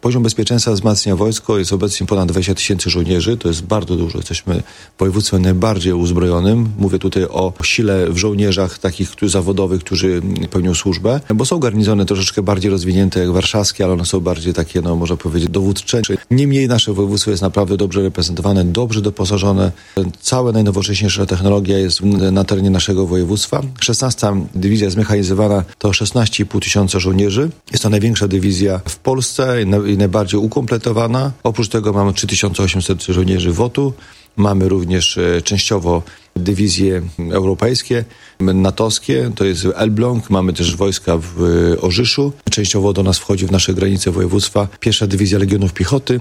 Poziom bezpieczeństwa wzmacnia wojsko, jest obecnie ponad 20 000 żołnierzy, to jest bardzo dużo. Jesteśmy województwem najbardziej uzbrojonym. Mówię tutaj o sile w żołnierzach takich zawodowych, którzy pełnią służbę, bo są garnizony troszeczkę bardziej rozwinięte jak warszawskie, ale one są bardziej takie, można powiedzieć, dowódcze. Niemniej nasze województwo jest naprawdę dobrze reprezentowane, dobrze doposażone. Cała najnowocześniejsza technologia jest na terenie naszego województwa. 16. dywizja zmechanizowana to 16 500 żołnierzy. Jest to największa dywizja w Polsce i najbardziej ukompletowana. Oprócz tego mamy 3800 żołnierzy WOT-u. Mamy również częściowo dywizje europejskie, natowskie, to jest Elbląg. Mamy też wojska w Orzyszu. Częściowo do nas wchodzi w nasze granice województwa 1. Dywizja Legionów Piechoty.